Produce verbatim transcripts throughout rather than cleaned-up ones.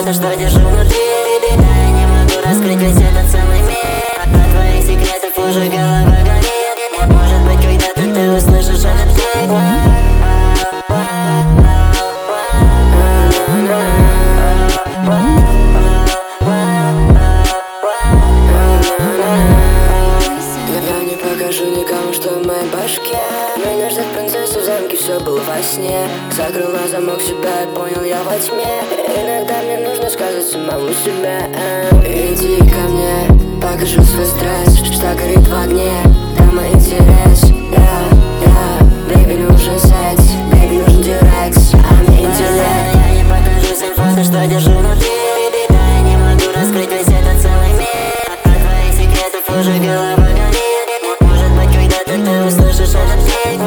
фото, что держу внутри. Да, я не могу раскрыть весь этот целый мир. От твоих секретов уже голова горит. Может быть, когда-то ты услышишь этот крик. Я не покажу никому, что в моей башке. Меня ждет принцесса в замке, все было во сне. Закрыл на замок себя и понял я во тьме. Иногда мне нужно сказать самому себе: иди ко мне, покажу свой стресс, что горит в огне. Там мой интерес. Я, я, baby, нужен секс, baby, нужен дирекс, а мне интеллект. Я не покажу всем фото, что держу внутри. Да, я не могу раскрыть весь этот целый мир. От твоих секретов уже голова горит. Может быть, когда-то ты услышишь этот крик.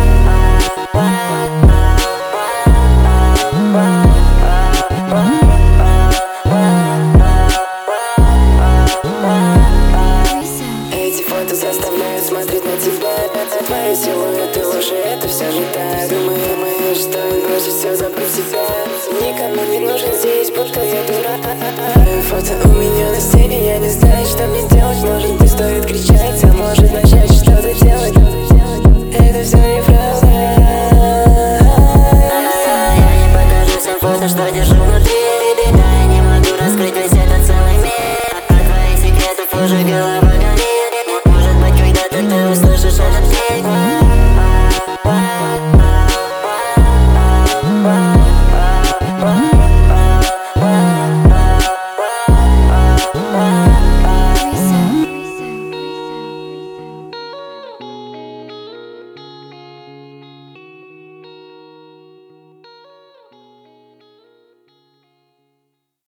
Эти фото заставляют смотреть на тебя. Твои силуэты ложи, это все же так. Думаю, думаю, что бросить все, забыть себя. Никому не нужен здесь, будто я дурак. Фото у меня на стене, я не знаю, что мне делать. Может быть, стоит кричать, а может начать читать.